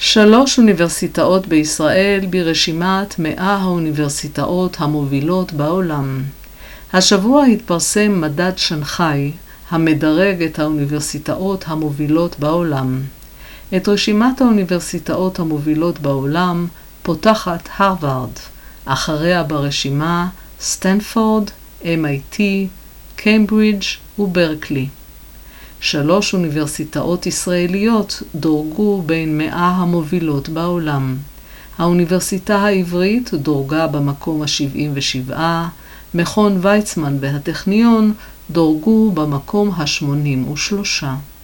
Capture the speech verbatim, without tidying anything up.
שלוש אוניברסיטאות בישראל ברשימת מאה האוניברסיטאות המובילות בעולם. השבוע התפרסם מדד שנגחאי, המדרג את האוניברסיטאות המובילות בעולם. את רשימת האוניברסיטאות המובילות בעולם פותחת הרווארד, אחריה ברשימה סטנפורד, אם איי טי, קיימברידג' וברקלי. שלוש אוניברסיטאות ישראליות דורגו בין מאה המובילות בעולם. האוניברסיטה העברית דורגה במקום ה-שבעים ושבע, מכון ויצמן והטכניון דורגו במקום ה-שמונים ושלוש.